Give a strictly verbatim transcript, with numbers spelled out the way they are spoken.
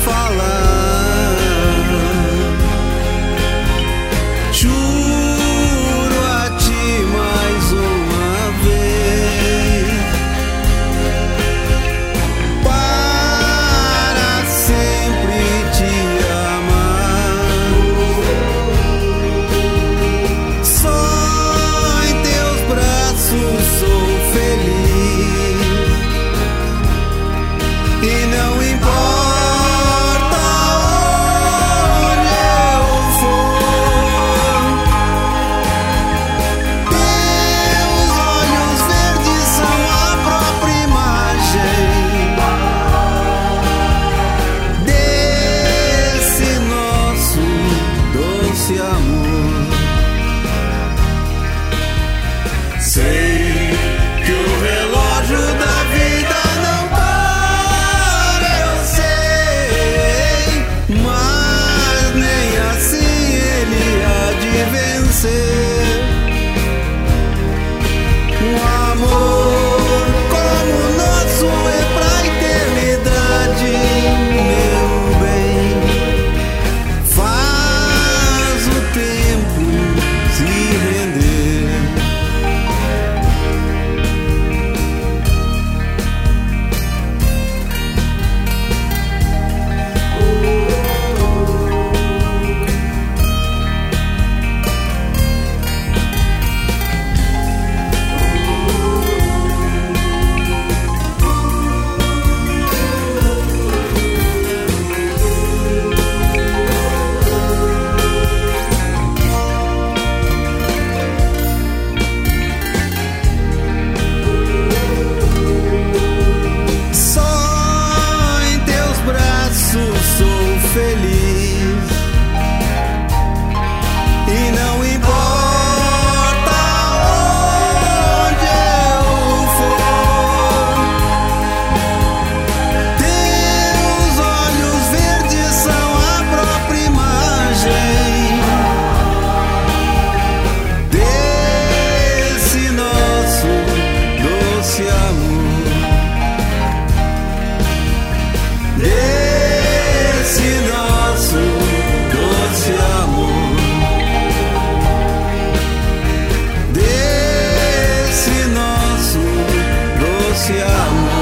falar. Juro a ti mais uma vez, para sempre te amar. Só em teus braços sou feliz, e não importa onde eu for. Teus olhos verdes são a própria imagem desse nosso doce amor. Sei que o relógio da vida não para, eu sei, mas nem assim ele há de vencer. Um amor como o nosso é pra eternidade, meu bem. Faz o tempo se render. Só em teus braços sou feliz, e não importa onde eu for. Teus olhos verdes são a própria imagem desse nosso doce amor. Desse nosso doce amor. Desse nosso doce amor.